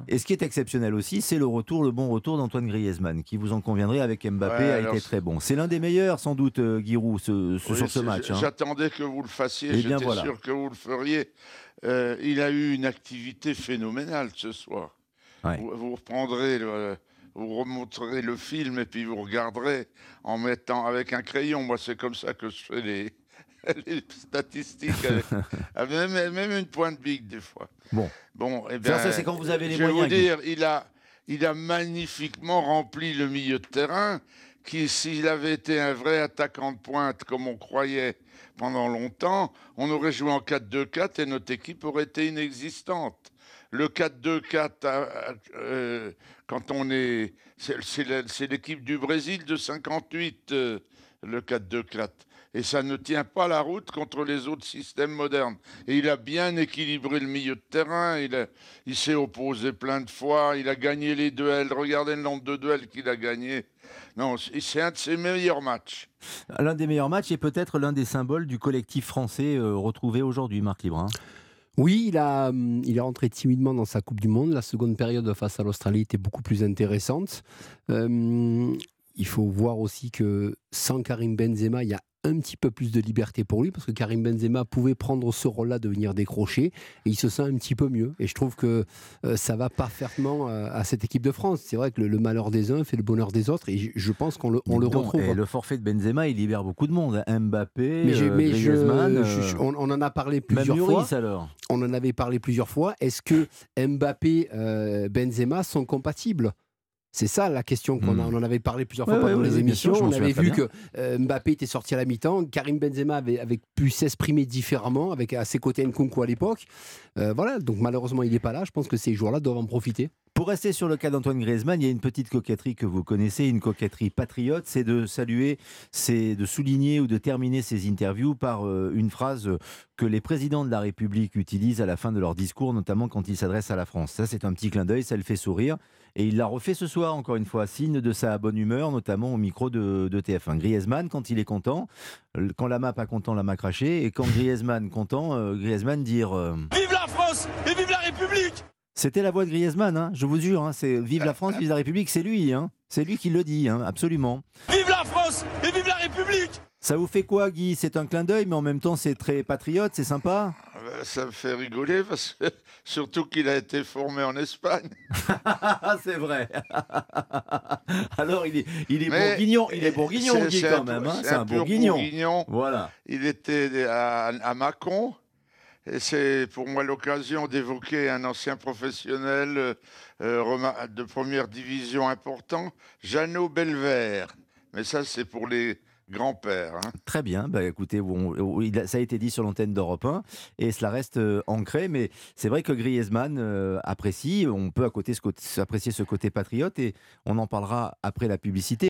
Et ce qui est exceptionnel aussi, c'est le bon retour d'Antoine Griezmann, qui vous en conviendrez avec Mbappé a été très bon. C'est l'un des meilleurs sans doute, Giroud, Oui, sur ce match. Hein. j'attendais que vous le fassiez, Eh bien j'étais voilà. sûr que vous le feriez. Il a eu une activité phénoménale ce soir. Ouais. Vous reprendrez, vous remonterez le film et puis vous regarderez en mettant avec un crayon. Moi, c'est comme ça que je fais les statistiques, même une pointe big des fois. Bon. Bon, eh Ça, bien, c'est quand vous avez les je vais moyens, vous Guy. dire, il a magnifiquement rempli le milieu de terrain, qui, s'il avait été un vrai attaquant de pointe, comme on croyait pendant longtemps, on aurait joué en 4-2-4 et notre équipe aurait été inexistante. Le 4-2-4, quand on est... C'est l'équipe du Brésil de 58, le 4-2-4. Et ça ne tient pas la route contre les autres systèmes modernes. Et il a bien équilibré le milieu de terrain, il s'est opposé plein de fois, il a gagné les duels. Regardez le nombre de duels qu'il a gagné. Non, c'est un de ses meilleurs matchs. L'un des meilleurs matchs et peut-être l'un des symboles du collectif français retrouvé aujourd'hui, Marc Libre. Oui, il est rentré timidement dans sa Coupe du Monde. La seconde période face à l'Australie était beaucoup plus intéressante. Il faut voir aussi que sans Karim Benzema, il y a un petit peu plus de liberté pour lui, parce que Karim Benzema pouvait prendre ce rôle-là de venir décrocher, et il se sent un petit peu mieux. Et je trouve que ça va parfaitement à cette équipe de France. C'est vrai que le malheur des uns fait le bonheur des autres, et je pense qu'on le retrouve. Et le forfait de Benzema, il libère beaucoup de monde. Mbappé, Mais Griezmann... on en a parlé plusieurs même fois. Alors. On en avait parlé plusieurs fois. Est-ce que Mbappé, Benzema sont compatibles ? C'est ça la question on en avait parlé plusieurs fois pendant les émissions. Sûr, on avait vu que Mbappé était sorti à la mi-temps, Karim Benzema avait pu s'exprimer différemment avec à ses côtés Nkunku à l'époque. Voilà, donc malheureusement il n'est pas là. Je pense que ces joueurs-là doivent en profiter. Pour rester sur le cas d'Antoine Griezmann, il y a une petite coquetterie que vous connaissez, une coquetterie patriote, c'est de saluer, c'est de souligner ou de terminer ses interviews par une phrase que les présidents de la République utilisent à la fin de leur discours, notamment quand ils s'adressent à la France. Ça, c'est un petit clin d'œil, ça le fait sourire. Et il l'a refait ce soir, encore une fois, signe de sa bonne humeur, notamment au micro de TF1. Griezmann, quand il est content, quand Lama pas content, Lama craché, et quand Griezmann content, Griezmann dire Vive la France et vive la République! C'était la voix de Griezmann, hein, je vous jure, hein, c'est vive la France, vive la République, c'est lui, hein, c'est lui qui le dit, hein, absolument. Vive la France et vive la République! Ça vous fait quoi, Guy? C'est un clin d'œil, mais en même temps, c'est très patriote, c'est sympa. Ça me fait rigoler, parce que surtout qu'il a été formé en Espagne. C'est vrai. Alors, il est bourguignon, Guy, quand même. Hein, c'est un bourguignon. Voilà. Il était à Mâcon. Et c'est pour moi l'occasion d'évoquer un ancien professionnel de première division important, Jeannot Belvert. Mais ça, c'est pour les grands-pères. Hein. Très bien. Bah, écoutez, ça a été dit sur l'antenne d'Europe 1 et cela reste ancré. Mais c'est vrai que Griezmann apprécie. On peut à côté apprécier ce côté patriote et on en parlera après la publicité.